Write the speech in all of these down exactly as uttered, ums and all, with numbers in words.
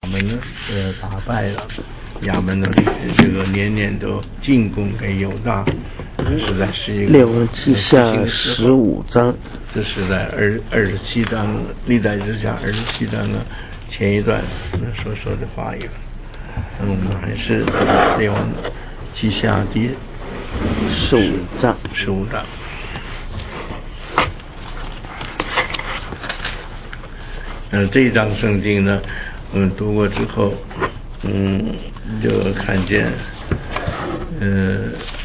们呢呃打败了亚门的这个年年都进贡给犹大，实在是一个列王记下十五章， 这是在二二十七章历代之下二十七章的前一段所说的话语。嗯，我们还是列王记下第十五章十五章。嗯、呃，这一章圣经呢，我们读过之后，嗯，就看见，呃，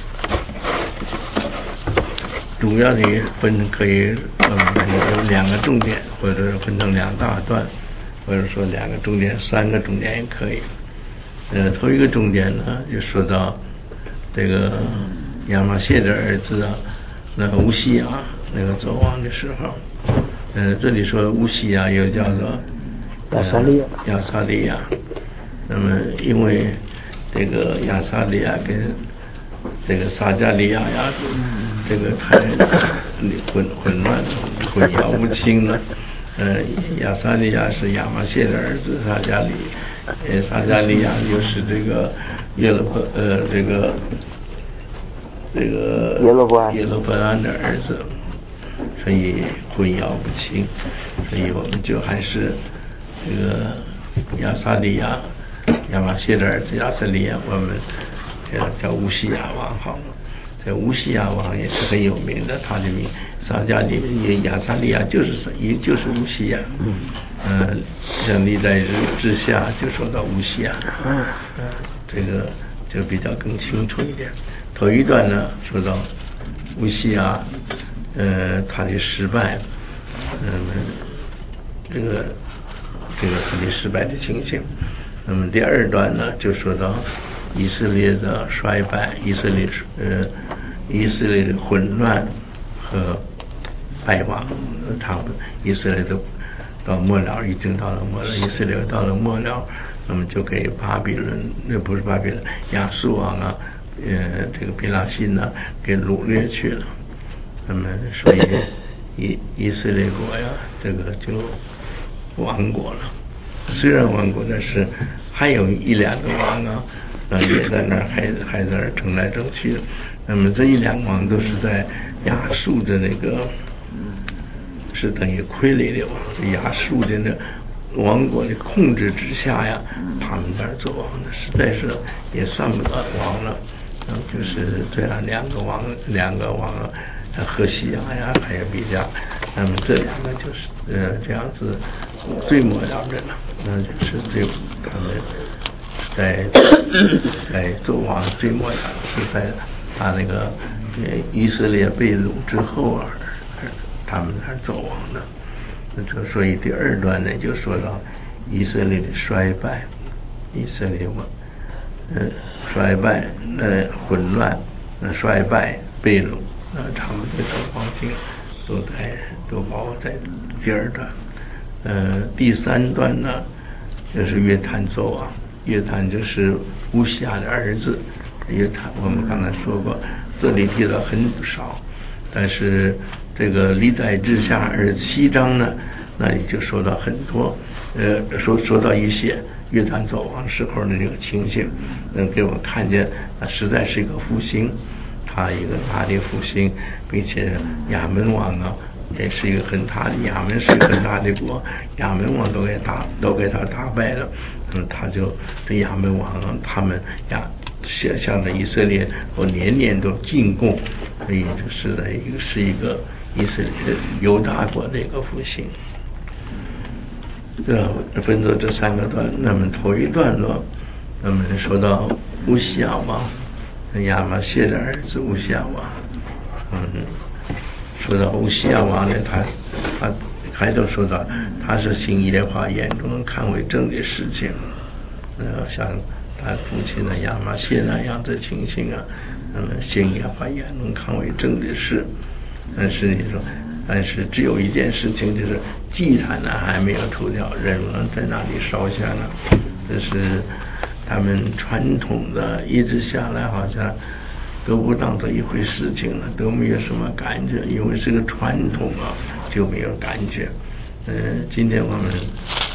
主要的分可以呃有两个重点，或者分成两大段，或者说两个重点、三个重点也可以。呃，头一个重点呢，就说到这个亚玛谢的儿子啊，那乌西雅那个走王的时候。呃，这里说乌西雅又叫做亚撒利亚， 亚撒利亚。那么，因为这个亚撒利亚跟这个撒加利亚呀，这个太混混乱、混淆不清了。呃，亚撒利亚是亚玛谢的儿子，撒加利，呃，撒加利亚又是这个耶罗伯呃这个这个耶罗伯安耶罗伯安的儿子。所以混淆不清，所以我们就还是这个亚撒利亚、亚玛谢的儿子亚撒利亚，我们叫叫乌西雅王好了。这乌西雅王也是很有名的，他的名撒加利亚撒利亚就是也就是乌西雅。嗯，呃，像历代之下就说到乌西雅，嗯、呃，这个就比较更清楚一点。头一段呢说到乌西雅。呃，他的失败，那么这个这个他的失败的情形。那么第二段呢，就说到以色列的衰败，以色列呃以色列的混乱和败亡，他们以色列的到末了，已经到了末了，以色列到了末了，那么就给巴比伦，那不是巴比伦，亚述王啊，呃，这个比拉辛呢，给掳掠去了。那么，所以以以色列国呀，这个就亡国了。虽然亡国，但是还有一两个王啊，呃，也在那儿还还在那儿争来争去的。那么这一两个王都是在亚述的那个，是等于傀儡的王，亚述的那王国的控制之下呀，他们那儿做王的，实在是也算不得王了。嗯，就是这样两个王，两个王啊。何西雅呀，还有比较，那么这两个就是呃这样子最末了的了，那就是最他们在在做王最末了是在他那个呃以色列被掳之后啊，他们那儿做王的。那这所以第二段呢就说到以色列的衰败，以色列王呃衰败呃混乱呃衰败被掳。呃，他们的走黄经都在都包括在第二段。呃，第三段呢，就是约坦走王，约坦就是乌西雅的儿子。约坦我们刚才说过，这里提到很少，但是这个历代志下二十七章呢，那里就说到很多，呃，说说到一些约坦走王时候的这个情形，能给我们看见，那实在是一个复兴。他一个大的复兴，并且亚门王啊，也是一个很大的，亚门是一个很大的国，亚门王都给打，都给他打败了。那么他就这亚门王啊，他们亚向向着以色列，我年年都进贡，所以就是的一个是一个以色列犹大国的一个复兴。这分作这三个段，那么头一段落，那么说到乌西雅王。亚玛谢的儿子乌西雅王，嗯，说到乌西雅王呢，他他开头说到他是行耶和华眼中看为正的事情，呃，像他父亲的亚玛谢那样的情形啊，那么行耶和华眼中看为正的事，但是你说，但是只有一件事情，就是祭坛呢还没有除掉，人们在那里烧下呢，这是。他们传统的一直下来好像都不当做一回事情了，都没有什么感觉，因为是个传统啊，就没有感觉。呃，今天我们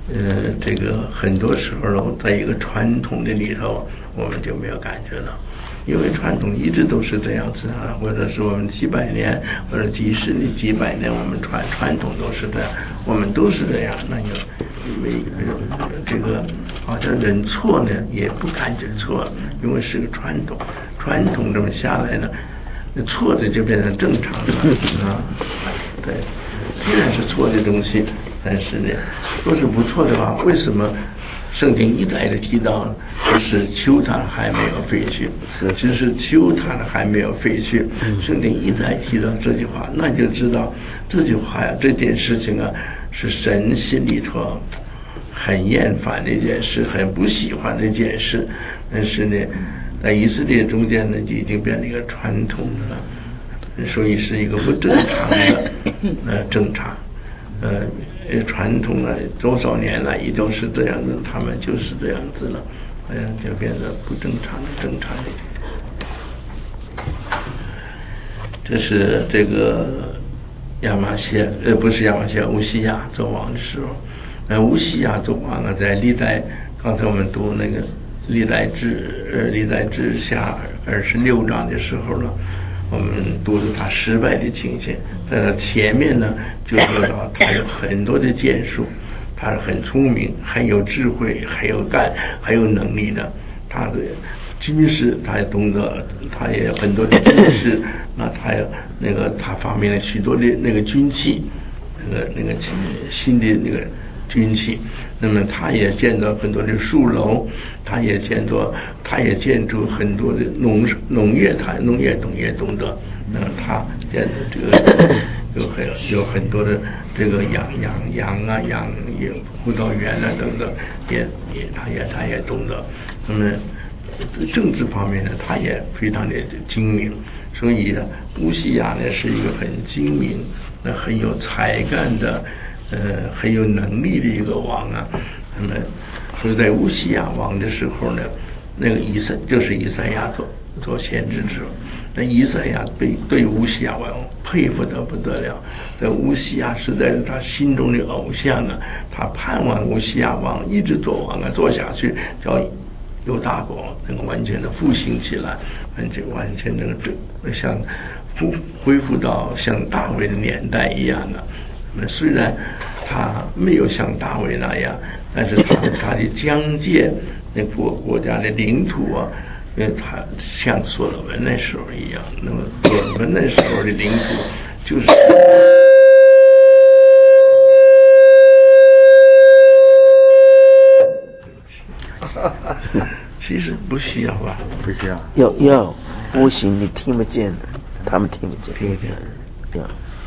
呃，这个很多时候在一个传统的里头，我们就没有感觉了，因为传统一直都是这样子啊，或者是我们几百年或者几十年、几百年，我们传传统都是这样，我们都是这样，那就没这个好像认错呢，也不感觉错，因为是个传统，传统这么下来呢，那错的就变成正常的啊，对，虽然是错的东西。但是呢，若是不错的话，为什么圣经一再的提到，就是求他还没有废去，只是求他还没有废去。圣经一再提到这句话，那就知道这句话呀，这件事情啊，是神心里头很厌烦的一件事，很不喜欢的一件事。但是呢，在以色列中间呢，就已经变成一个传统的了，所以是一个不正常的呃正常。呃，传统了多少年了，也都是这样子，他们就是这样子了，好像就变得不正常的正常的。这是这个亚玛谢，呃，不是亚玛谢，乌西亚做王的时候，那乌西亚做王呢，在历代，刚才我们读那个历代志，呃，历代志下二十六章的时候呢。我们读了他失败的情形，在他前面呢，就说到他有很多的建树，他是很聪明、很有智慧、很有干、很有能力的。他的军事他也懂得，他也有很多的军事，那他有那个他发明了许多的那个军器，那个那个新的那个军器。那么他也建造很多的树楼，他也建造，他也建筑很多的农农业，他农业农业懂得。那他建的这个有很有很多的这个养养羊啊养也葡萄园啊等等，也也他也他也懂得。那么政治方面呢，他也非常的精明。所以呢，乌西亚呢是一个很精明、那很有才干的。呃，很有能力的一个王啊，那么，所以在乌西亚王的时候呢，那个以赛就是以赛亚做做先知之后，那以赛亚对对乌西亚王佩服得不得了，在乌西亚实在是他心中的偶像啊，他盼望乌西亚王一直做王啊，做下去，叫犹大国能够完全的复兴起来，完全完全能够像复恢复到像大卫的年代一样啊。那虽然他没有像大卫那样，但是他他的疆界那国国家的领土啊，因为他像所罗门那时候一样，那么所罗门那时候的领土就是其实不需要吧？ 不需要。 要要，不行，你听不见的，他们听不见。 听不见。 要。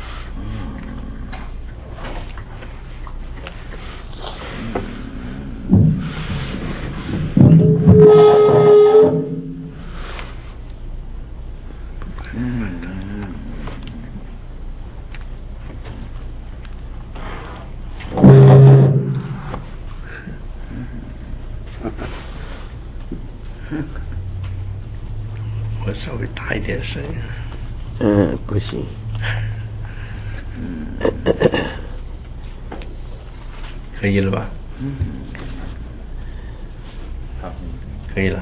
我稍微大一点声音。 嗯，不行。 可以了吧？ 嗯。好。 可以了。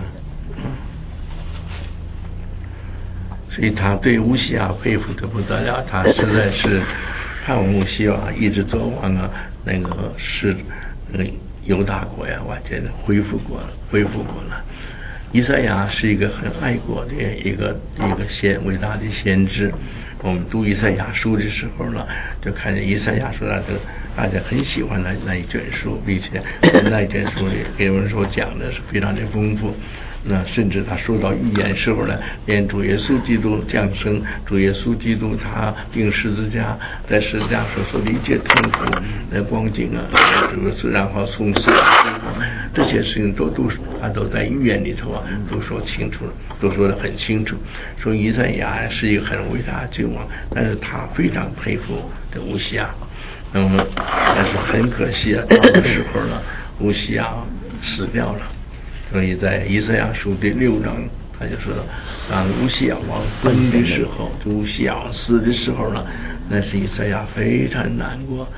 所以他对乌西亚佩服得不得了，他实在是盼望乌西亚一直做王啊，那个是那个犹大国呀，完全恢复过了，恢复过了。以赛亚是一个很爱国的一个一个先伟大的先知。我们读以赛亚书的时候呢，就看见以赛亚书那个大家很喜欢那那一卷书，并且那一卷书里给我们所讲的是非常的丰富。那甚至他说到预言时候呢，连主耶稣基督降生，主耶稣基督他钉十字架，在十字架所受的一切痛苦、那光景啊，就是然后从死这些事情都都他都在预言里头啊，都说清楚了，都说得很清楚。说以赛亚是一个很伟大的君王，但是他非常佩服这乌西亚。那么，但是很可惜啊，到的时候呢，乌西亚死掉了。所以在以赛亚书第六章，他就说，当乌西亚王崩的时候，乌西亚王死的时候呢，那是以赛亚非常难过。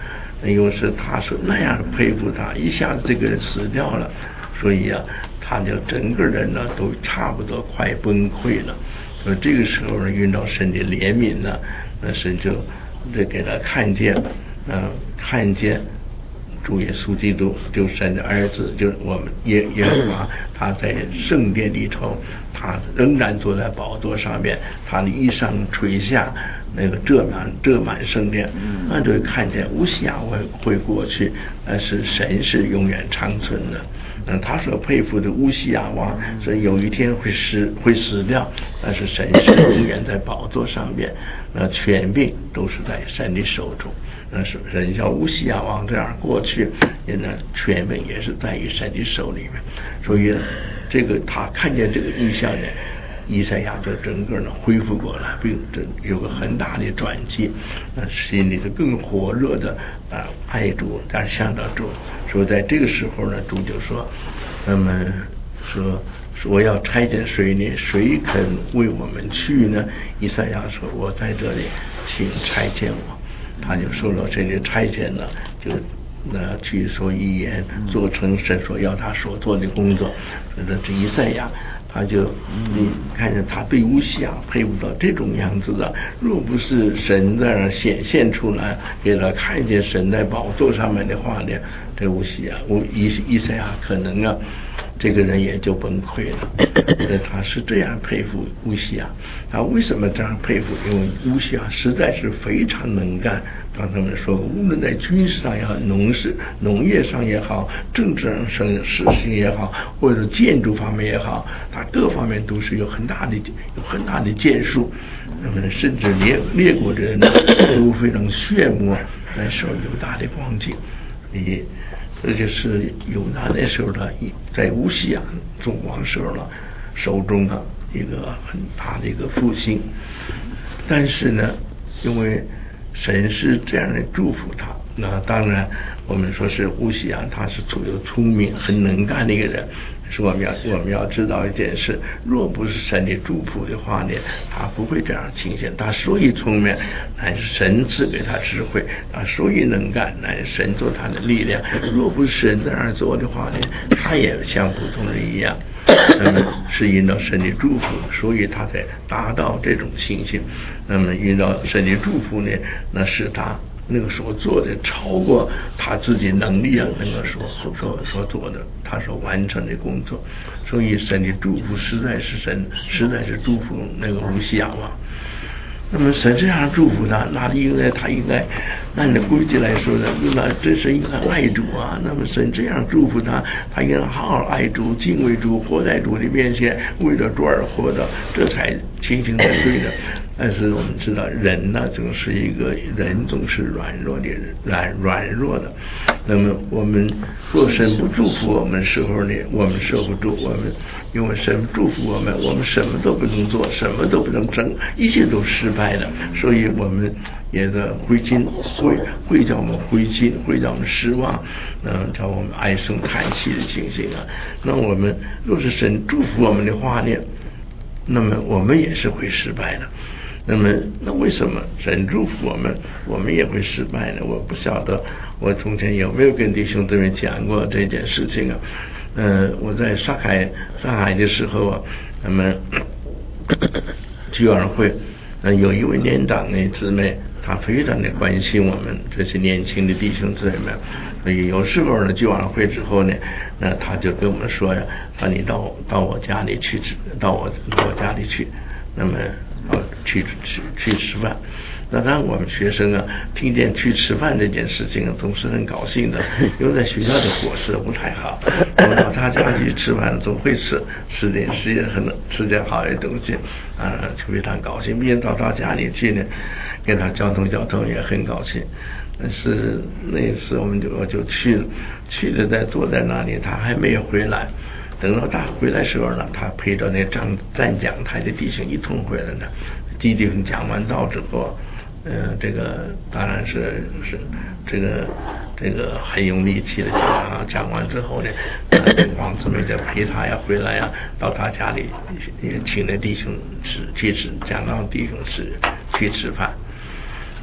因为是他是那样佩服他，一下子这个人死掉了，所以啊，他就整个人呢都差不多快崩溃了。所以这个时候呢，遇到神的怜悯呢，那神就就给他看见，嗯、呃，看见主耶稣基督，就是神的儿子，就是我们耶耶和华，他在圣殿里头，他仍然坐在宝座上面，他的衣裳垂下，那个遮满遮满圣殿，那就看见乌西雅会会过去，但是神是永远长存的。嗯，他所佩服的乌西雅王，所以有一天会死会死掉，但是神是永远在宝座上面，那权柄都是在神的手中。那是人像乌西雅王这样过去，那权柄也是在于神的手里面。所以这个他看见这个异象呢，以赛亚就整个呢恢复过来，并有个很大的转机，那心里头更火热的啊爱主，但是向到主。所以在这个时候呢，主就说，那么说说我要差遣谁呢？谁肯为我们去呢？以赛亚说：“我在这里，请差遣我。”他就受了这个差遣呢，就那去说预言，做成神所要他所做的工作。那这以赛亚他就你看见他对乌西雅佩服到这种样子的，若不是神在那显现出来，给他看见神在宝座上面的话呢，这乌西雅乌以以赛亚可能啊，这个人也就崩溃了。他是这样佩服乌西雅，他为什么这样佩服？因为乌西雅实在是非常能干。刚才我们说过，无论在军事上也好，农事、农业上也好，政治上事情也好，或者建筑方面也好，他各方面都是有很大的、有很大的建树。那么，甚至列列国的人都非常羡慕那时候犹大的光景。你这就是犹大那时候的，在乌西雅做王时候呢，手中的一个很大的一个复兴。但是呢，因为神是这样的祝福他，那当然我们说是乌西雅，他是出有聪明、很能干的一个人。是我们要我们要知道一件事，若不是神的祝福的话呢，他不会这样情形。他所以聪明，乃是神赐给他智慧；他所以能干，乃是神做他的力量。若不是神这样做的话呢，他也像普通人一样。那么是引导神的祝福，所以他才达到这种情形。那么引导神的祝福呢，那是他那个所做的超过他自己能力啊，那个所所所做的，他所完成的工作。所以神的祝福实在是神，实在是祝福那个乌西雅王。那么神这样祝福他，那应该他应该按照规矩来说的，那这是应该爱主啊。那么神这样祝福他，他应该好好爱主、敬畏主、活在主的面前，为了主而活的，这才情形才对的。但是我们知道，人呢总是一个人总是软弱的人，软软弱的。那么我们若神不祝福我们时候呢，我们受不住，我们因为神祝福我们，我们什么都不能做，什么都不能争，一切都失败的。所以我们也的灰心会会叫我们灰心，会叫我们失望，嗯，叫我们唉声叹气的情形啊。那我们若是神祝福我们的话呢，那么我们也是会失败的。那么，那为什么神祝福我们，我们也会失败呢？我不晓得我从前有没有跟弟兄姊妹讲过这件事情啊？呃，我在上海上海的时候啊，那么聚晚会，呃，有一位年长的姊妹，她非常的关心我们这些年轻的弟兄姊妹们，所以有时候呢，聚晚会之后呢，那她就跟我们说呀，啊，你到到我家里去吃，到我到我家里去，那么。啊，去去去吃饭。那当然我们学生啊，听见去吃饭这件事情总是很高兴的，因为在学校的伙食不太好，我们到他家去吃饭总会吃吃点吃点很吃点好的东西啊，就非常高兴。并且到他家里去呢，跟他交通交通也很高兴。但是那一次我们就我就去了，去了在坐在那里，他还没有回来。等到他回来时候呢，他陪着那站站讲台的弟兄一同回来呢。弟兄讲完道之后，呃，这个当然是是这个这个很用力气的讲啊。讲完之后呢，王姊妹就陪他呀回来呀，到他家里也请了弟兄吃去吃，讲到弟兄吃去吃饭。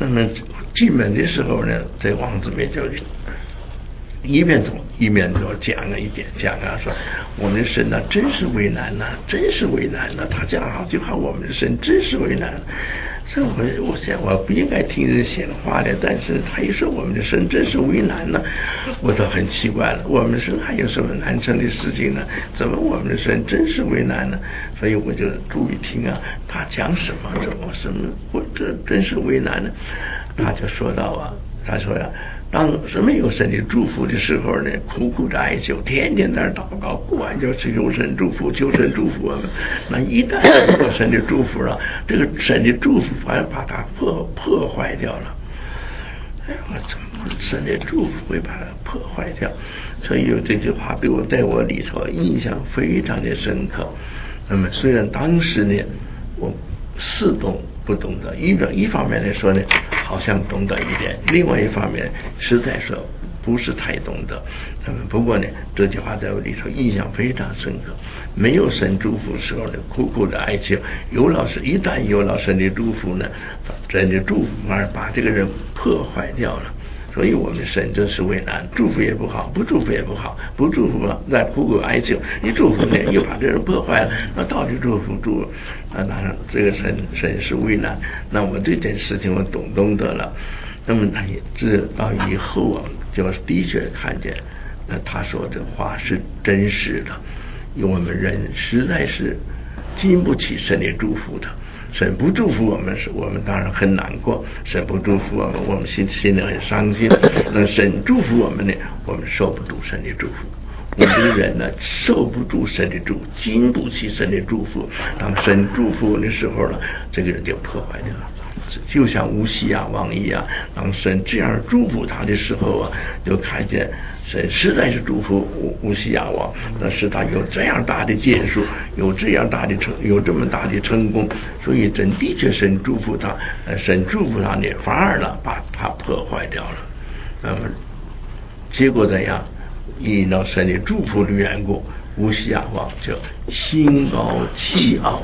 那么进门的时候呢，这王子面就一边走一边就讲了一点，讲啊说我们的神呢、啊、真是为难呐、啊，真是为难呐、啊。他讲好句话，我们的神真是为难。所以我我想我不应该听人闲话的，但是他一说我们的神真是为难呢，我都很奇怪了。我们的神还有什么难成的事情呢？怎么我们的神真是为难呢？所以我就注意听啊，他讲什么怎么什么，我这真是为难呢。他就说到啊，他说呀、啊。当没有神的祝福的时候呢，苦苦的哀求，天天在那祷告，不管就是求神祝福，求神祝福我们。那一旦有神的祝福了，这个神的祝福反而把它破破坏掉了。哎，我怎么神的祝福会把它破坏掉？所以有这句话对我在我里头印象非常的深刻。那么虽然当时呢，我似懂不懂得，一一方面来说呢，好像懂得一点；另外一方面，实在说不是太懂得。那么不过呢，这句话在我里头印象非常深刻。没有神祝福时候呢，苦苦的哀求；有了神，一旦有了神的祝福呢，神的祝福反而把这个人破坏掉了。所以我们的神真是为难，祝福也不好，不祝福也不好，不祝福了再苦苦哀求，你祝福呢又把这人破坏了，那到底祝福祝啊？当然这个神神是为难。那我这件事情我懂懂得了，那么他也知道以后啊，就的确看见，那他说这话是真实的，因为我们人实在是经不起神的祝福的。神不祝福我们，是我们当然很难过；神不祝福我们，我们心心里很伤心。那神祝福我们呢，我们受不住神的祝福。我们这个人呢，受不住神的祝福，经不起神的祝福。当神祝福的时候呢，这个人就破坏掉了。就像乌西雅王一样，当神这样祝福他的时候啊，就看见神实在是祝福乌乌西雅王，那使他有这样大的建树，有这样大的成，有这么大的成功。所以真的确神祝福他，神祝福他呢，反而呢把他破坏掉了。那么结果怎样？因到神的祝福的缘故，乌西雅王就心高气傲，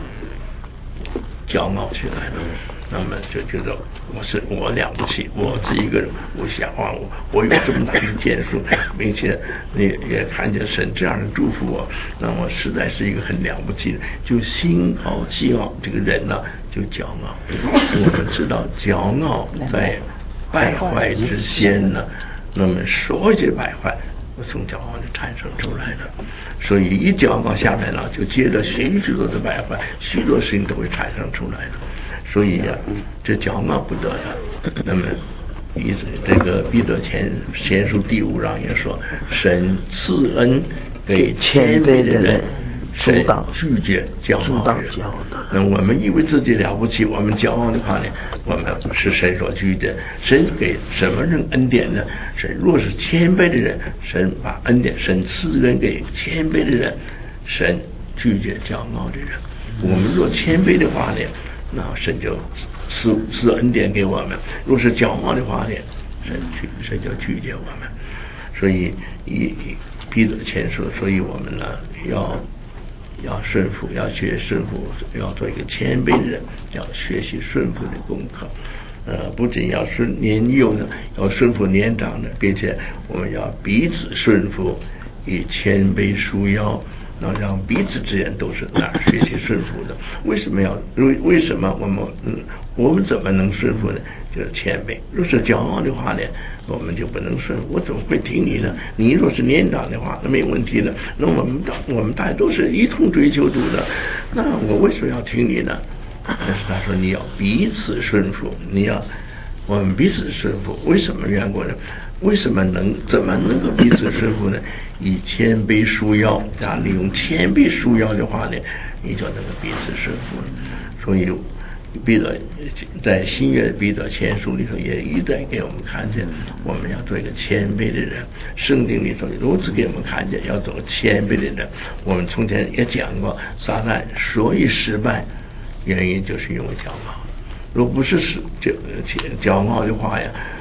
骄傲起来了。那么就觉得我是我了不起，我是一个人，我想啊，我我有这么大的建树，并且你也看见神这样的祝福我，那我实在是一个很了不起的，就心高气傲，这个人呢就骄傲。我们知道骄傲在败坏之先呢，那么所有的败坏从骄傲就产生出来的，所以一骄傲下面呢，就接着许许多的败坏，许多事情都会产生出来的。所以呀、啊，这骄傲不得了。那么，彼这个彼得前前书第五章也说，神赐恩给谦卑的人，神拒绝骄傲的人。那我们以为自己了不起，我们骄傲的话呢，我们是神所拒绝。神给什么人恩典呢？神若是谦卑的人，神把恩典，神赐恩给谦卑的人，神拒绝骄傲的人。我们若谦卑的话呢，那神就赐赐恩典给我们；若是骄傲的话呢，神拒神就拒绝我们。所以以彼得前书，所以我们呢要要顺服，要学顺服，要做一个谦卑的人，要学习顺服的功课。呃，不仅要顺年幼的，要顺服年长的，并且我们要彼此顺服，以谦卑束腰。那让彼此之间都是那学习顺服的。为什么要为为什么我们嗯我们怎么能顺服呢？就是谦卑。若是骄傲的话呢，我们就不能顺服。我怎么会听你呢？你若是年长的话，那没有问题的。那我们大我们大家都是一同追求主的，那我为什么要听你呢？但是他说你要彼此顺服，你要我们彼此顺服。为什么缘故呢？为什么能怎么能够彼此顺服呢？以谦卑束腰，假如你用谦卑束腰的话呢，你就能够彼此顺服了。所以彼得在新约彼得前书里头也一再给我们看见，我们要做一个谦卑的人。圣经里头如此给我们看见，要做个谦卑的人。我们从前也讲过，撒旦所以失败，原因就是因为骄傲。如果不是骄骄傲的话呀，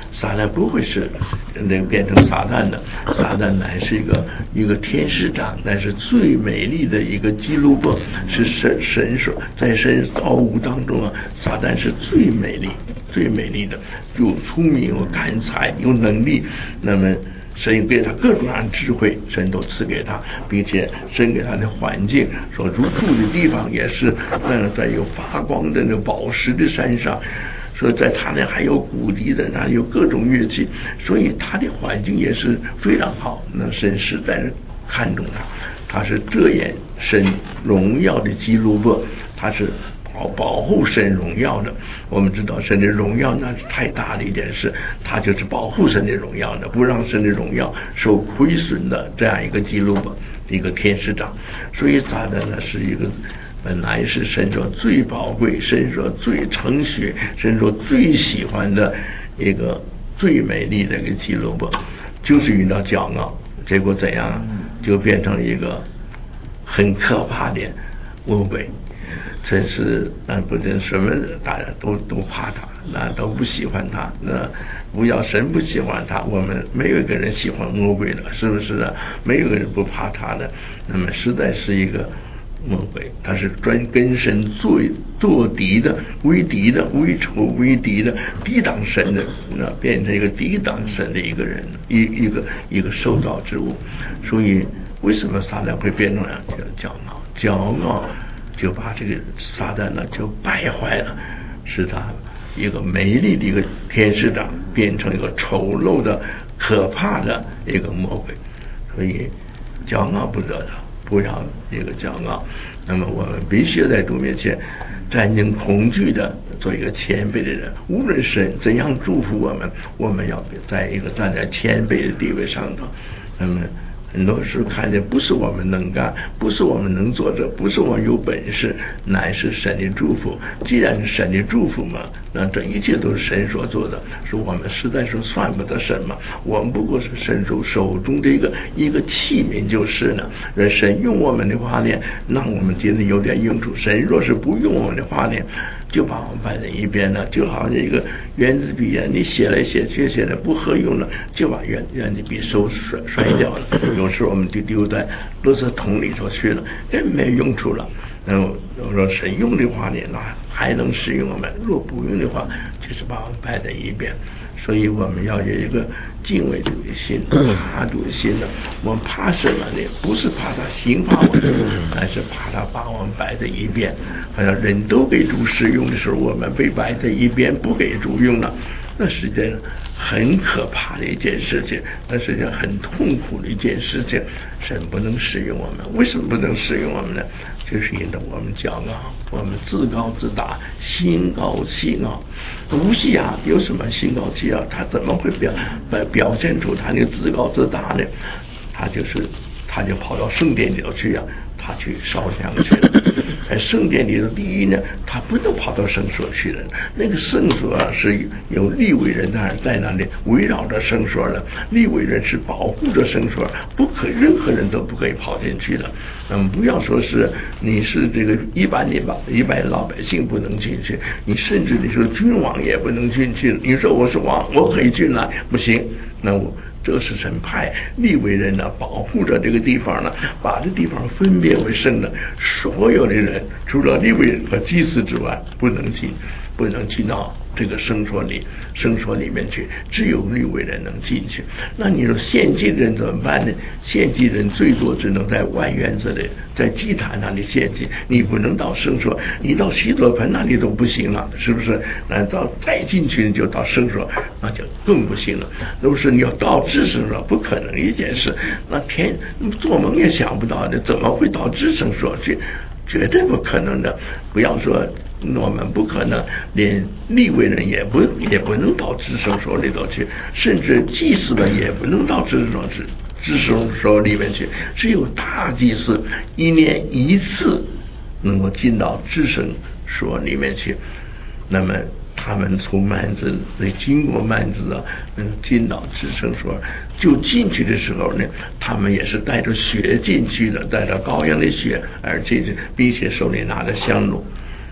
撒旦不会是那个变成撒旦的，撒旦乃是一个一个天使长，乃是最美丽的一个基路伯，是神神说在神造物当中啊，撒旦是最美丽最美丽的，有聪明有感才有能力，那么神给他各种各样的智慧，神都赐给他，并且神给他的环境，所住的地方也是那在有发光的那宝石的山上，说在他那还有骨笛的，那有各种乐器，所以他的环境也是非常好。那神实在是看重他，他是遮掩神荣耀的基路伯，他是保保护神荣耀的。我们知道神的荣耀那是太大的一件事，他就是保护神的荣耀的，不让神的荣耀受亏损的这样一个基路伯，一个天使长。所以撒旦呢是一个本来是神说最宝贵，神说最称许，神说最喜欢的一个最美丽的一个基路伯，就是遇到骄傲，结果怎样，就变成一个很可怕的魔鬼。真是那不论什么人，大家都都怕他，那都不喜欢他。那不要神不喜欢他，我们没有一个人喜欢魔鬼的，是不是啊？没有一个人不怕他的。那么实在是一个魔鬼，他是专跟神作作敌的，为敌的，为仇为敌的，抵挡神的，那变成一个抵挡神的一个人，一一个一个受造之物。所以为什么撒旦会变成这样骄傲？骄傲就把这个撒旦呢就败坏了，使他一个美丽的一个天使长变成一个丑陋的可怕的一个魔鬼。所以骄傲不得的，不要一个骄傲。那么我们必须在主面前战胜恐惧的，做一个谦卑的人。无论神怎样祝福我们，我们要在一个站在谦卑的地位上头。那么很多时看见不是我们能干，不是我们能做的，不是我们有本事，乃是神的祝福。既然是神的祝福嘛，那这一切都是神所做的，是我们实在是算不得什么，我们不过是神手手中这个一个器皿就是了。让神用我们的话呢，让我们觉得有点用处。神若是不用我们的话呢，就把我们摆在一边了，就好像一个圆珠笔啊，你写来写去写的不合用了，就把圆圆珠笔收摔摔掉了。有时候我们就丢在垃圾桶里头去了，根本没用处了。然后我说神用的话呢，那还能使用我们；若不用的话，就是把我们摆在一边。所以我们要有一个敬畏主的心，怕主的心呢。我们怕什么呢？不是怕他刑罚我们，而是怕他把我们摆在一边。好像人都给主使用的时候，我们被摆在一边，不给主用了。那是件很可怕的一件事情，那是件很痛苦的一件事情。神不能使用我们，为什么不能使用我们呢？就是因为我们骄傲，我们自高自大，心高气傲。乌西雅有什么心高气傲？他怎么会表表现出他那个自高自大呢？他就是他就跑到圣殿里头去呀、啊，他去烧香去了。在圣殿里头，第一呢，他不能跑到圣所去了。那个圣所啊，是有利未人在在那里围绕着圣所的，利未人是保护着圣所，不可任何人都不可以跑进去的。那么不要说是你是这个一般的吧，一般老百姓不能进去，你甚至你说君王也不能进去。你说我是王，我可以进来，不行。那我这是神派利未人呢，保护着这个地方呢，把这地方分别为圣的，所有的人除了利未人和祭司之外，不能进，不能进到这个圣所里，圣所里面去，只有利未人能进去。那你说献祭人怎么办呢？献祭人最多只能在外院子里，在祭坛那里献祭，你不能到圣所，你到洗濯盆那里都不行了，是不是？那到再进去就到圣所，那就更不行了。都是你要到至圣所，不可能一件事，那天做梦也想不到的，怎么会到至圣所去？绝对不可能的。不要说我们不可能，连利未人也不也不能到至圣所里头去，甚至祭司们也不能到至圣所去至圣所里面去，只有大祭司一年一次能够进到至圣所里面去。那么他们从幔子得经过幔子啊，能进到至圣所，就进去的时候呢，他们也是带着血进去的，带着羔羊的血而进去，并且手里拿着香炉。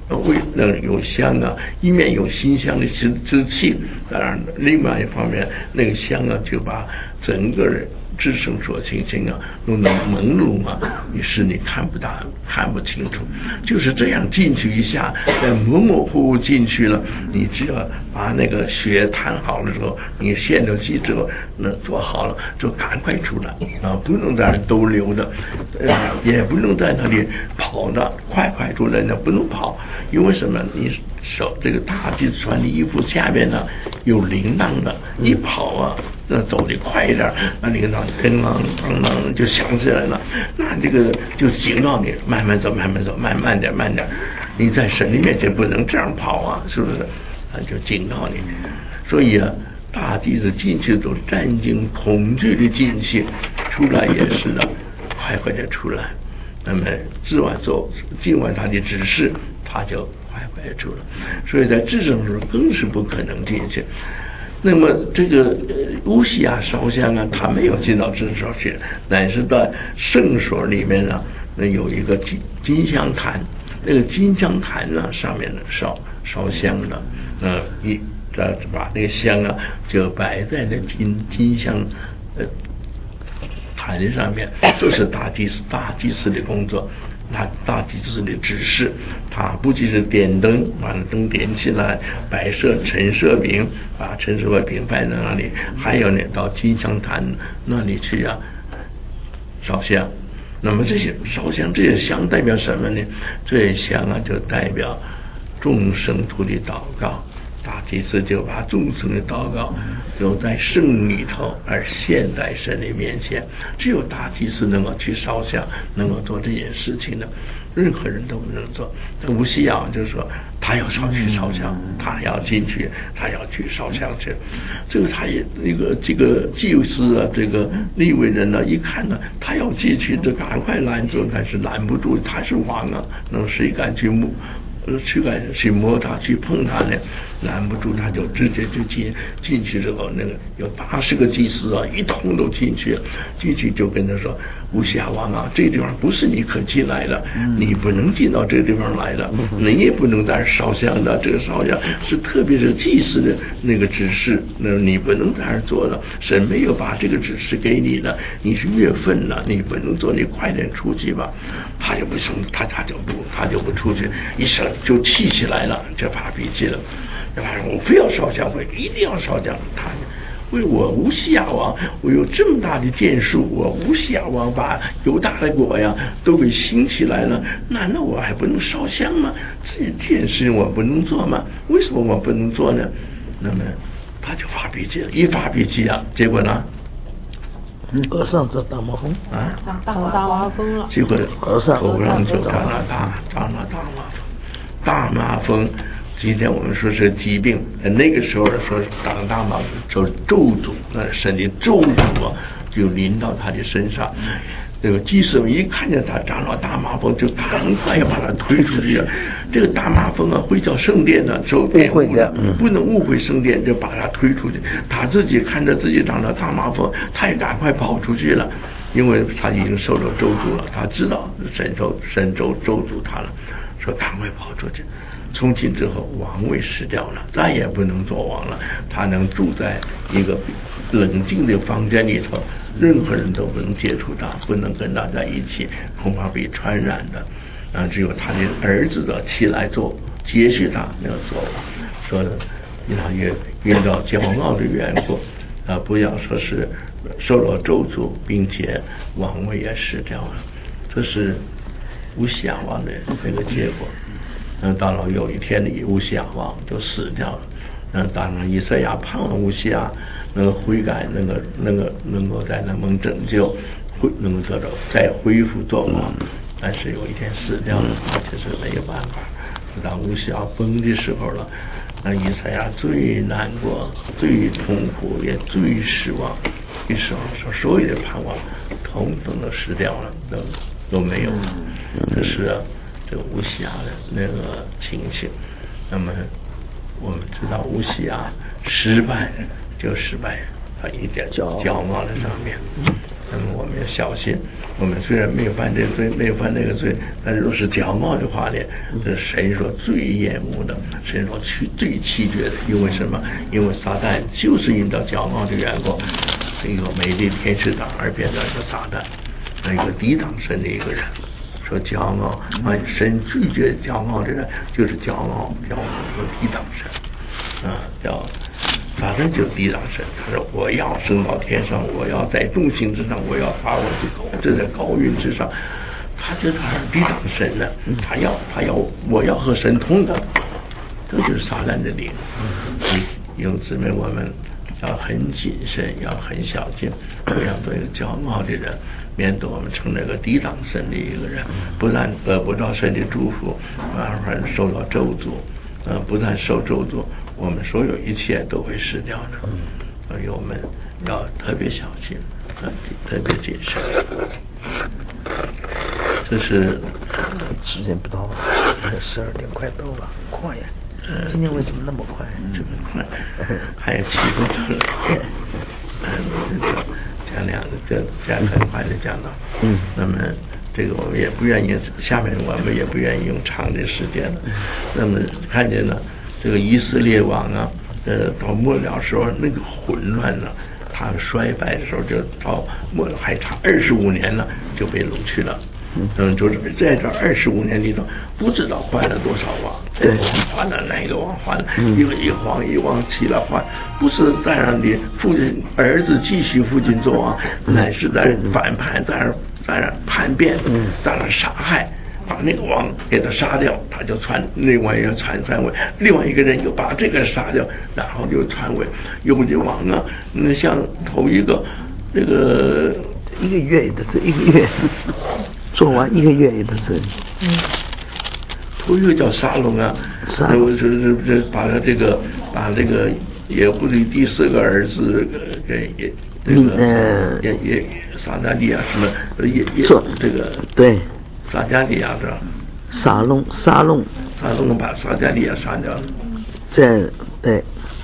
为能有香啊，一面有馨香的之之气，当然另外一方面那个香啊就把整个人至圣所情形啊弄得朦胧啊，于是你看不大看不清楚，就是这样进去一下，在模模糊糊进去了，你只要把那个血弹好了之后，你献了祭之后，那做好了就赶快出来啊，不能在那逗留的，呃，也不能在那里跑的，快快出来呢，不能跑，因为什么？你手这个大祭司穿的衣服下面呢有铃铛的，一跑啊，那走得快一点，那铃铛叮当当当就响起来了，那这个就警告你慢慢走，慢慢走，慢慢点，慢点。你在神的面前不能这样跑啊，是不是？啊，就警告你。所以啊，大祭司进去都战惊恐惧的进去，出来也是的，快快的出来。那么治完之后，尽完他的指示，他就快快的出了。所以在至圣时候更是不可能进去。那么这个乌西雅烧香啊，他没有进到至圣去，乃是在圣所里面呢，那有一个金金香坛，那个金香坛呢上面呢烧烧香的，呃一呃把那个香啊就摆在那金金香呃坛上面，这是大祭司大祭司的工作。他大祭司的指示，他不仅是点灯，把灯点起来，摆设陈设饼，把陈设饼摆在那里，还有呢，到金香坛那里去啊烧香。那么这些烧香，这些香代表什么呢？这些香啊，就代表众圣徒的祷告。大祭司就把众生的祷告留在圣里头，而现在神的面前，只有大祭司能够去烧香，能够做这件事情的，任何人都不能做。但乌西雅就是说，他要上去烧香，他要进去，他要去烧香去。这个他也那个这个祭司啊，这个利未人呢，一看呢，他要进去，就赶快拦住，但是拦不住，他是王啊，那谁敢去摸？去敢去摸他去碰他呢，拦不住，他就直接就进进去之后，那个有八十个祭司啊，一通都进去，进去就跟他说：“乌西雅王啊，这个地方不是你可进来的，你不能进到这个地方来的，你也不能在这烧香的，这个烧香是特别是祭司的那个指示，那你不能在这做的，神没有把这个指示给你的，你是越份了，你不能做，你快点出去吧。”他就不行，他他就不他就不出去，一声就气起来了，就发脾气了。我非要烧香，我一定要烧香。他为我乌西雅王，我有这么大的建树，我乌西雅王把犹大的国呀都给兴起来了，难道我还不能烧香吗？这件事情我不能做吗？为什么我不能做呢？那么他就发脾气了，一发脾气啊，结果呢？ 额上这大麻风啊， 长大麻风了， 结果额上头上就长了大长了大麻风，大麻风。今天我们说是疾病，那个时候说长大麻风，就咒诅，那神的咒诅啊，就临到他的身上。这个祭司一看见他长了大麻风，就赶快要把他推出去。这个大麻风啊，会叫圣殿的，受玷污的，不能误会圣殿，就把他推出去。他自己看着自己长了大麻风，他也赶快跑出去了，因为他已经受了咒诅了，他知道神咒神咒咒诅他了，说赶快跑出去。从今之后，王位失掉了，再也不能做王了。他能住在一个冷静的房间里头，任何人都不能接触他，不能跟他在一起，恐怕被传染的。啊，只有他的儿子的起来做接续他那个做王，说那也遇到骄傲的缘故啊，不要说是受了咒诅，并且王位也失掉了，这是乌西雅王的这个结果。嗯，当然有一天的乌西雅王就死掉了。嗯，当然以赛亚盼望乌西雅能够悔改，能够能够能够在那蒙拯救，恢能够得到再恢复做王。但是有一天死掉了，这是没有办法。当乌西雅崩的时候了，那以赛亚最难过、最痛苦，也最失望。于是说，所有的盼望统统都失掉了，都都没有了。这是啊。这个乌西雅的那个情形，那么我们知道乌西雅失败就失败， 他一点骄傲在上面。那么我们要小心，我们虽然没有犯这个罪，没有犯那个罪，但是若是骄傲的话呢，这是神说最厌恶的，神说最最气绝的。因为什么？因为撒旦就是因着骄傲的缘故，一个美丽天使长而变成一个撒旦，一个抵挡神的一个人。说骄傲，啊，神拒绝骄傲的人，就是骄傲、骄傲和抵挡神，啊，叫撒旦就抵挡神。他说：“我要升到天上，我要在众星之上，我要把我的高站在高云之上。”他觉得他是抵挡神的，他要他要我要和神同等，这就是撒旦的灵。弟兄姊妹，我们要很谨慎，要很小心，不要做一个骄傲的人。免得我们成了个抵挡神的一个人，不但得不到神的祝福，反而受到咒诅。呃，不但受咒诅，我们所有一切都会失掉的。所以我们要特别小心，呃，特别谨慎。这是时间不到了，十二点快到了，很快呀。今天为什么那么快？ 这么快？还有七分钟。嗯，讲两个，这讲很快的讲到。嗯。那么这个我们也不愿意，下面我们也不愿意用长的时间了。那么看见了这个以色列王啊，呃，到末了时候那个混乱呢，他衰败的时候就到末了还差二十五年了，就被掳去了。嗯，就是在这二十五年里头，不知道换了多少王，这个王换了，那个王换了，一个一王一王起了换，不是在让你父亲儿子继续父亲做王，乃是在反叛，在那在那叛变，在那杀害，把那个王给他杀掉，他就传另外一个传传位，另外一个人又把这个杀掉，然后就传位。有的王啊，那像头一个这个一个月的是一个月。做完一个月也不是， 嗯，头一个叫沙龙啊，那我就是是把他这个把这个也不是第四个儿子给也这个也也撒加利亚什么也也这个对撒加利亚是吧？ 沙龙沙龙沙龙把撒加利亚杀掉了， 这对。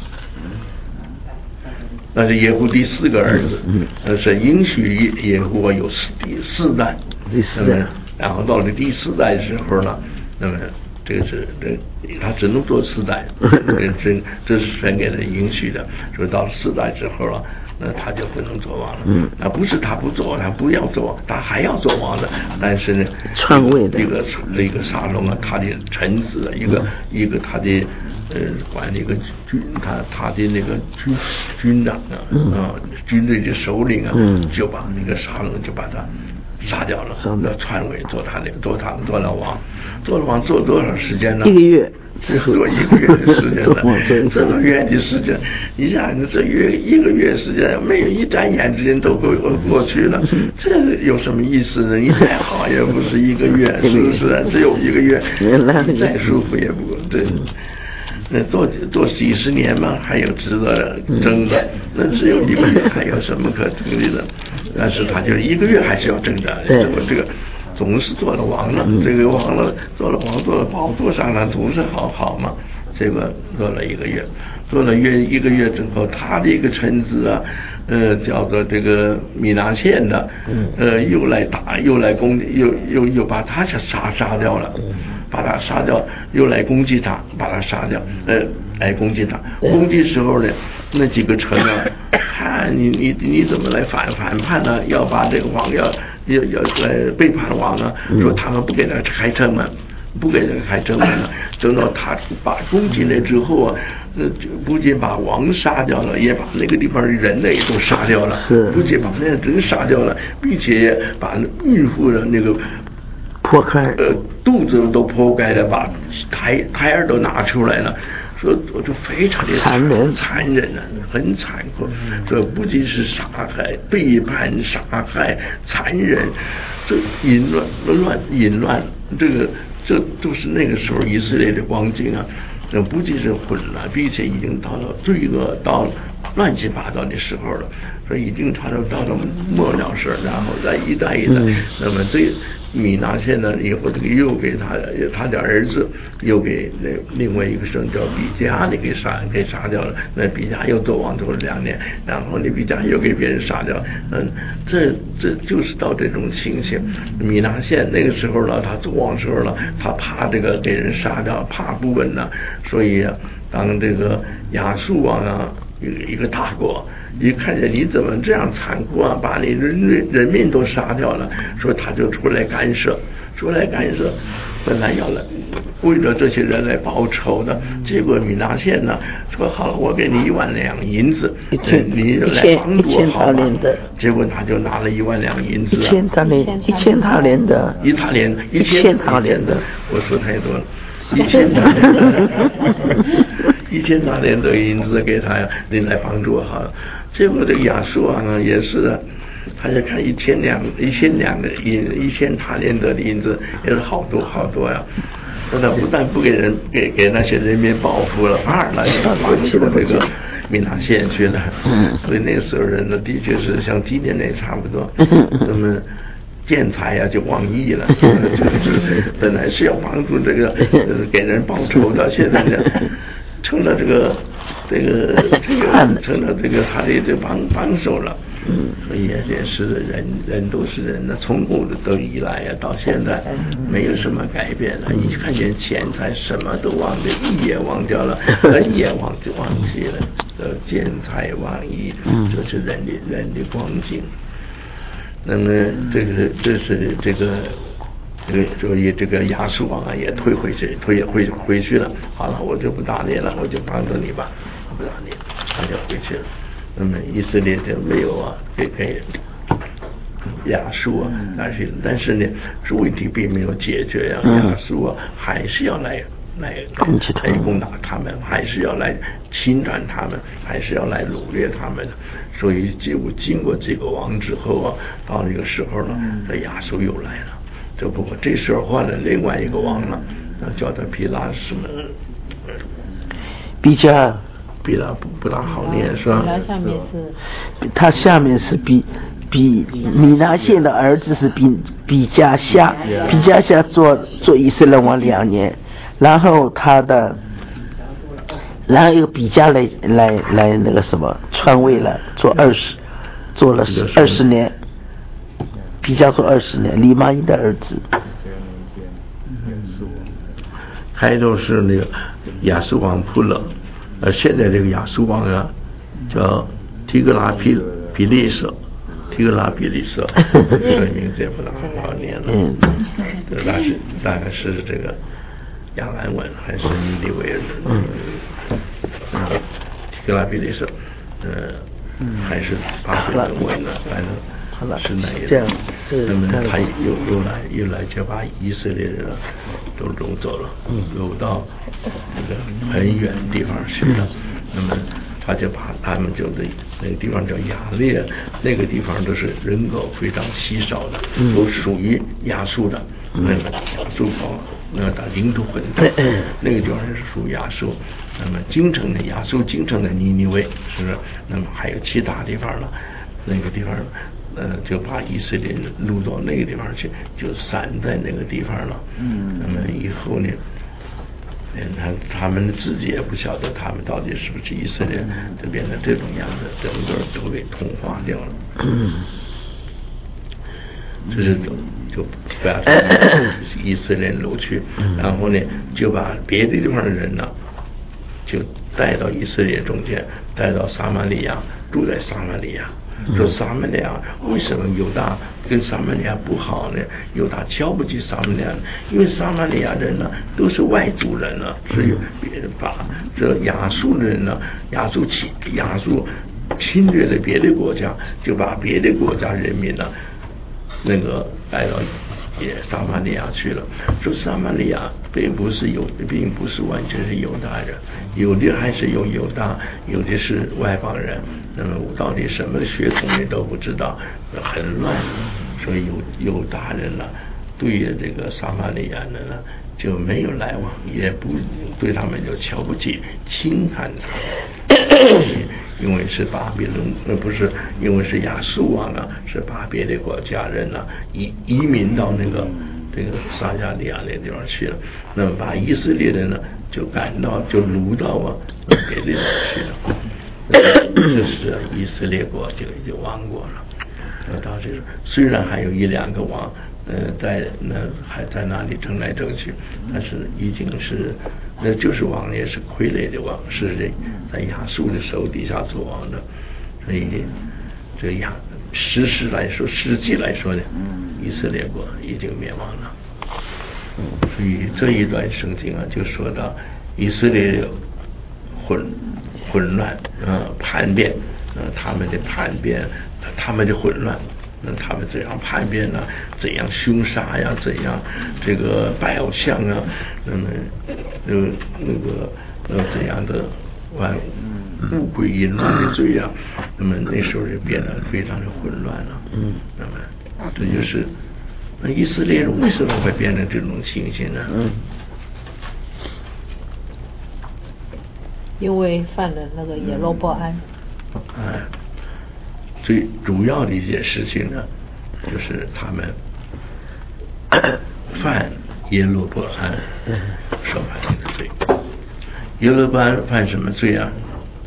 那是耶户第四个儿子，嗯，呃，是允许耶户有四第四代， 第四代， 然后到了第四代的时候呢，那么这个是这他只能做四代，这这这是神给他允许的，说到了四代之后了，那他就不能做王了。嗯，啊，不是他不做，他不要做王，他还要做王的，但是呢， 篡位的一个那个沙龙啊，他的臣子，一个、嗯、一个他的。呃，管那个军，他他的那个军军长啊，嗯、啊，军队的首领啊，嗯、就把那个沙龙就把他杀掉了，要篡位做他的做他做了王，做了王做多少时间呢？ 一个月， 做一个月的时间呢？这个月的时间，你想，你这月一个月时间，没有一眨眼之间都过过去了，这有什么意思呢？你再好也不是一个月，是不是？只有一个月，再舒服也不对。那做做几十年嘛，还有值得争的。那只有一个月，还有什么可争的？但是他就是一个月还是要争的。这个这个总是做了王了，这个王了做了王做了宝座上了，总是好好嘛。这个做了一个月，做了约一个月之后，他的一个臣子啊，呃，叫做这个米拿县的，呃，又来打，又来攻，又又又把他杀杀掉了。把他杀掉，又来攻击他，把他杀掉，呃，来攻击他。攻击时候呢，那几个臣啊，看你你你怎么来反反叛呢？要把这个王要要要来背叛王啊！说他们不给他开城门，不给他开城门了。等到他把攻进来之后啊，那就不仅把王杀掉了，也把那个地方的人呢也都杀掉了。 是， 不仅把那人杀掉了，并且把孕妇的那个。 破开， 呃，肚子都破开了，把胎胎儿都拿出来了，说我就非常的残忍， 残忍啊，很残酷。这不仅是杀害、背叛、杀害、残忍，这淫乱、乱淫乱，这个这都是那个时候以色列的光景啊。这不仅是混乱，并且已经到了罪恶到乱七八糟的时候了，所以已经差不多到了末了时，然后再一代一代，嗯、那么这。 米拿现呢以后，这个又给他他的儿子又给那另外一个省叫比加的给杀给杀掉了。那比加又做王做了两年，然后那比加又给别人杀掉。嗯，这这就是到这种情形。米拿现那个时候呢，他做王时候呢，他怕这个给人杀掉，怕不稳呢，所以啊，当这个亚述王啊，一个一个大国。一看见你怎么这样残酷啊，把你人人民都杀掉了，说他就出来干涉，出来干涉，本来要来为了这些人来报仇的，结果米拿现呢说好了，我给你一万两银子，你来帮助我好吧？结果他就拿了一万两银子， 一千塔连，一千塔连的， 一塔连， 一千塔连的， 我说太多了。一千塔连，一千塔连的银子给他呀，你来帮助我好了。结果这个亚述王呢也是的，他就看一千两一千两的银一千塔连德的银子也是好多好多呀。那他不但不给人给给那些人民报复了，反而呢就放弃了这个米拿现去了。所以那时候人呢的确是像今天那差不多。那么见财呀、啊、就忘义了，就是本来是要帮助这个呃给人报仇的，现在呢成了这个这个这个成了这个他的这帮帮手了。所以也是人人都是人的，从古都以来呀、啊，到现在没有什么改变了。一看见钱财，什么都忘掉，义也忘掉了，人也忘就忘记了。呃，见财忘义，这是人的人的光景。那么这个这是这个这个所以这个亚述王啊也退回去，退也回回去了。好了，我就不打你了，我就帮着你吧，不打你，他就回去了。那么以色列就没有啊，给给亚述啊，但是但是呢，是问题并没有解决呀、啊，亚述啊还是要来。来攻击他们，攻打他们，还是要来侵占他们，还是要来掳掠他们。所以结果经过这个王之后啊，到那个时候呢，这亚述又来了。这不过这时候换了另外一个王了，叫他比拉什么？ 比加， 比拉不不大好念是吧？ 比拉下面是， 他下面是比比米拿现的儿子是比比加夏，比加夏做做以色列王两年。然后他的，然后一个比加来来来那个什么篡位了，做二十，做了二十年，比加做二十年，利玛因的儿子。 开头是那个亚述王扑了，呃，现在这个亚述王啊，叫提格拉皮皮利舍，提格拉皮利舍，这个名字也不大好念了，嗯，这大概大概是这个。亚兰文还是尼尼维人？嗯，啊，提格拉比利舍，呃，还是巴比伦文呢？反正是哪一种？那么他又又来又来就把以色列人都掳走了，掳到那个很远的地方去了。那么他就把他们就那那个地方叫亚列，那个地方都是人口非常稀少的，都属于亚述的。那个亚述王，那个领土很大，那个地方是属于亚述。那么京城的亚述京城的尼尼微，是不是？那么还有其他地方了，那个地方，呃，就把以色列人掳到那个地方去，就散在那个地方了。嗯。那么以后呢？他他们自己也不晓得他们到底是不是以色列，就变成这种样子，整个都给同化掉了。嗯。这是就把以色列掳去，然后呢就把别的地方的人呢就带到以色列中间，带到撒玛利亚，住在撒玛利亚。说撒玛利亚为什么犹大跟撒玛利亚不好呢？犹大瞧不起撒玛利亚，因为撒玛利亚人呢都是外族人呢，是有别人把这亚述人呢，亚述侵亚述侵略了别的国家，就把别的国家人民呢那个带到也撒玛利亚去了。说撒玛利亚并不是犹，并不是完全是犹大人，有的还是有犹大，有的是外邦人。那么到底什么血统你都不知道，很乱。所以犹犹大人呢，对于这个撒玛利亚人呢就没有来往，也不对他们就瞧不起、轻看他们。因为是巴比伦，呃，不是，因为是亚述王啊，是把别的国家人呢、啊、移移民到那个这个撒加利亚那地方去了，那么把以色列人呢就赶到就掳到啊别的地方去了。这是以色列国就已经亡国了。呃，到这虽然还有一两个王，呃，在那还在那里争来争去，但是已经是那就是王也是傀儡的王，是这在亚述的手底下做王的，所以这样实时来说，实际来说呢，以色列国已经灭亡了。所以这一段圣经啊，就说到以色列混混乱，呃，叛变，呃，他们的叛变，他们的混乱，那他们怎样叛变呢？怎样凶杀呀？怎样这个拜偶像啊？那么，呃，那个呃怎样的万物归淫乱的罪啊？那么那时候就变得非常的混乱了。嗯，那么这就是那以色列人为什么会变成这种情形呢？嗯。 因为犯了那个耶罗波安。 哎，最主要的一件事情呢，就是他们犯耶罗波安所犯的罪。耶罗波安犯什么罪啊？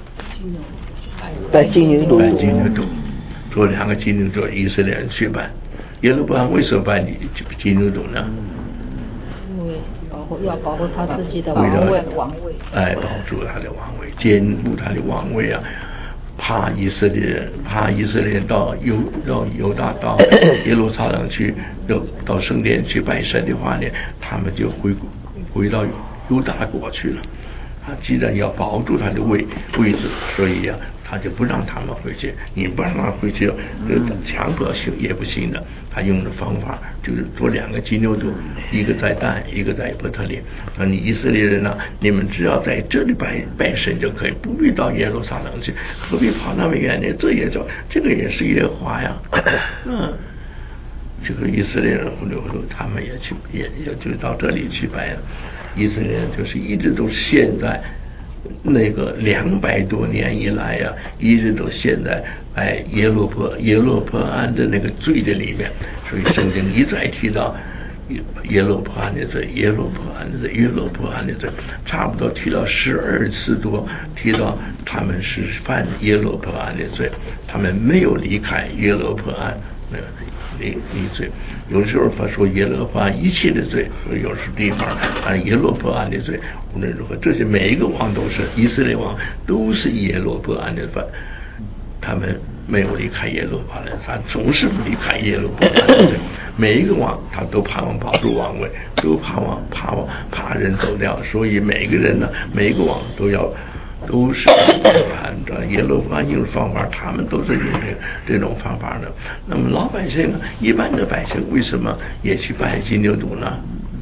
拜金牛犊。 拜金牛犊，做两个金牛犊，以色列人去拜。耶罗波安为什么拜金牛犊呢？ 因为保护要保护他自己的王位，王位。 哎，保住他的王位，坚固他的王位啊！怕以色列人，怕以色列人到犹到犹大到耶路撒冷去，到到圣殿去拜神的话呢，他们就回回到犹大国去了。他既然要保住他的位位置，所以呀、啊，他就不让他们回去。你不让他们回去，强迫性也不行的。他用的方法就是做两个金牛犊，一个在但，一个在伯特利。那你以色列人呢、啊，你们只要在这里拜拜神就可以，不必到耶路撒冷去，何必跑那么远呢？这也叫这个也是耶和华呀。嗯，这个以色列人糊里糊涂，他们也去也也就到这里去拜了。以色列人就是一直都陷在那个两百多年以来呀、啊，一直都陷在哎耶罗波耶罗波安的那个罪的里面，所以圣经一再提到耶罗波安的罪，耶罗波安的罪，耶罗波安的罪，差不多提到十二次多，提到他们是犯耶罗波安的罪，他们没有离开耶罗波安。没有离离罪，有时候他说耶罗波安一切的罪，有时地方按耶罗波安的罪，无论如何，这些每一个王都是以色列王，都是耶罗波安的犯，他们没有离开耶罗波安，他总是不离开耶罗波安的罪。每一个王他都盼望保住王位，都盼望盼望怕人走掉，所以每一个人呢，每一个王都要。都是按照耶罗波安用的方法，他们都是用这这种方法的。那么老百姓呢，一般的百姓为什么也去拜金牛犊呢？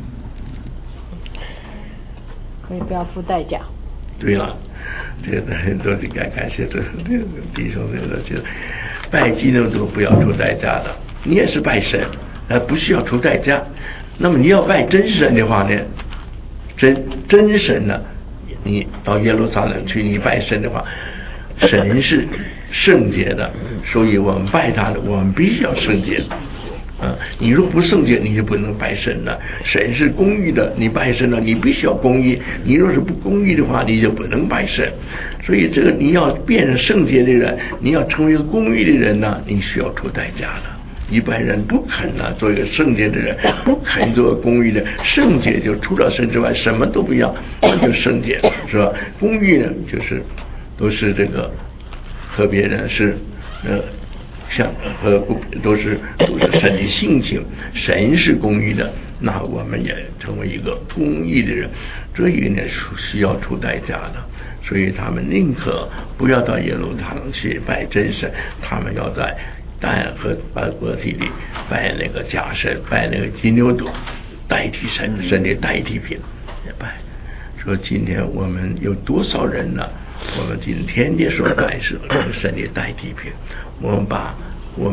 可以不要付代价。 对了，这个都得该感谢这这个弟兄这个就拜金牛犊不要出代价的，你也是拜神，呃，不需要出代价。那么你要拜真神的话呢，真真神呢？你到耶路撒冷去，你拜神的话，神是圣洁的，所以我们拜他的，我们必须要圣洁。啊，你若不圣洁，你就不能拜神了。神是公义的，你拜神了，你必须要公义。你若是不公义的话，你就不能拜神。所以这个你要变成圣洁的人，你要成为一个公义的人呢，你需要出代价的。一般人不肯呢、啊，做一个圣洁的人，不肯做公义的，圣洁就除了神之外什么都不要，那就圣洁，是吧？公义呢，就是都是这个和别人是呃像和都是都是神的性情，神是公义的，那我们也成为一个公义的人，这一呢需要出代价的。所以他们宁可不要到耶路撒冷去拜真神，他们要在但和拜伯提里拜那个假神，拜那个金牛犊，代替神，神的代替品也拜。说今天我们有多少人呢？我们今天天说拜是神的代替品，我们把我们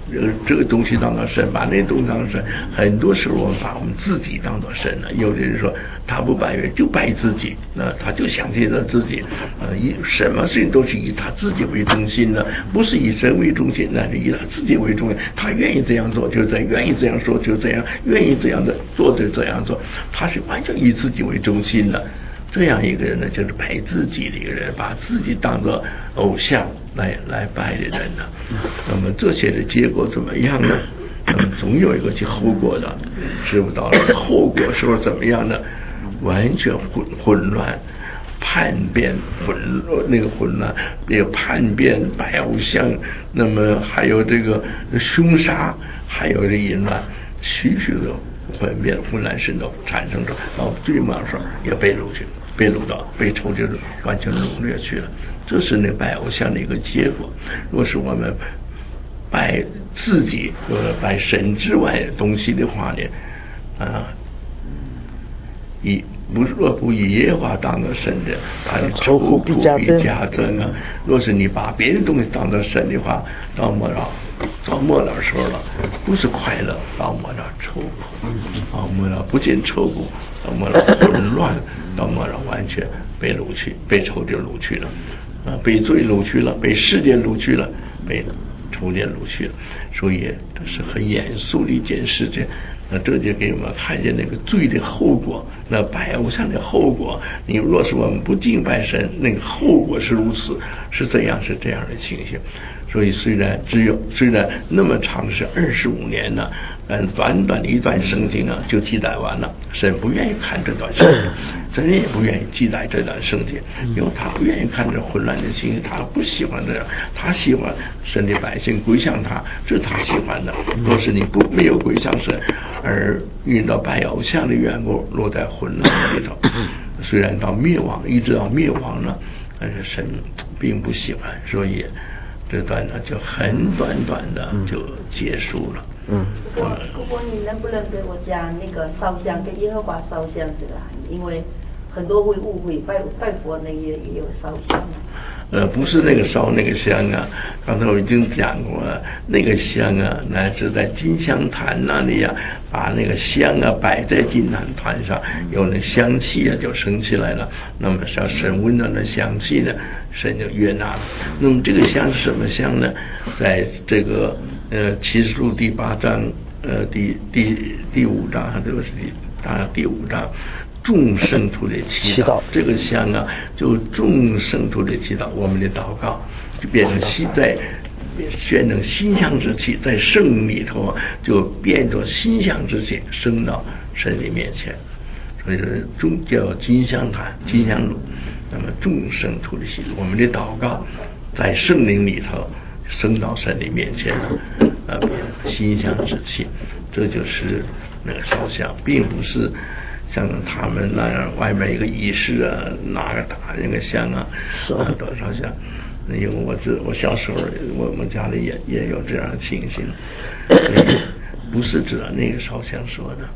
这个这个东西当做神，把那东西当做神。很多时候我们把我们自己当做神了。有的人说他不拜月就拜自己，那他就想起了自己，呃，以什么事情都是以他自己为中心的，不是以神为中心，那是以他自己为中心。他愿意这样做就这样，愿意这样说就这样，愿意这样的做就这样做，他是完全以自己为中心的。这样一个人呢，就是拜自己的一个人，把自己当作偶像来来拜的人呢。那么这些的结果怎么样呢？那么总有一个去后果的，知不到了后果时候怎么样呢？完全混混乱，叛变混那个混乱，也叛变拜偶像，那么还有这个凶杀，还有这淫乱，许许的混变混乱事都产生着，到最末时候也被掳去，被掳到被仇敌完全掳掠去了。这是那拜偶像的一个结果。若是我们拜自己或者拜神之外的东西的话呢，啊，以不若不以耶和华当作神的，他的愁苦必加增啊。若是你把别的东西当作神的话，到末了，到末了时候了，不是快乐，到末了愁苦，到末了不仅愁苦，到末了混乱，到末了完全被掳去，被仇敌掳去了，啊，被罪掳去了，被世界掳去了，被仇敌掳去了。所以这是很严肃的一件事情。那这就给我们看见那个罪的后果，那拜偶像的后果。你若是我们不敬拜神，那个后果是如此，是这样是这样的情形。所以虽然只有虽然那么长是二十五年呢，但短短的一段圣经啊就记载完了。神不愿意看这段圣经，神也不愿意记载这段圣经，因为他不愿意看这混乱的情形，他不喜欢这样，他喜欢神的百姓归向他，这是他喜欢的。若是你不没有归向神，而遇到拜偶像的缘故，落在混乱里头，虽然到灭亡，一直到灭亡了，但是神并不喜欢，所以这段呢就很短短的就结束了。 嗯， 姑姑，你能不能给我讲那个烧香跟耶和华烧香这个含义？因为很多会误会拜拜佛那也也有烧香。 呃，不是那个烧那个香啊，刚才我已经讲过了，那个香啊，乃是在金香坛那里啊，把那个香啊摆在金香坛上，有那香气啊就升起来了。那么像神温暖的香气呢，神就悦纳了。那么这个香是什么香呢？在这个呃启示录第八章呃第第第五章，这个是第啊第五章。众圣徒的祈祷，这个香啊，就众圣徒的祈祷，我们的祷告就变成心在变成心香之气，在圣灵里头就变作心香之气，升到神的面前。所以说，众叫金香坛、金香炉。那么众圣徒的祈祷，我们的祷告在圣灵里头升到神的面前，啊，变成心香之气，这就是那个烧香，并不是像他们那样外面一个仪式啊，拿个大那个香啊，啊多少香？因为我这我小时候我们家里也也有这样的情形，不是指那个烧香说的。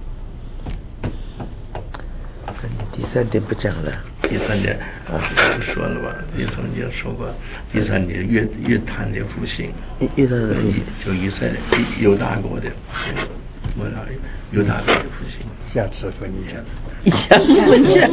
第三点不讲了。 第三点啊，说了吧？你曾经说过，第三点约约谈的复兴， 约谈的复兴就以色列犹大国的，我哪里犹大国的复兴？ 下次分享。 下次分享。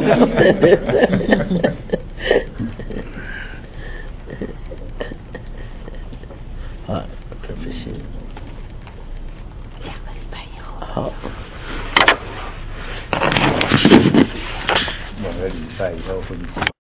啊，这不行。 两个礼拜以后。 好。 两个礼拜以后分析。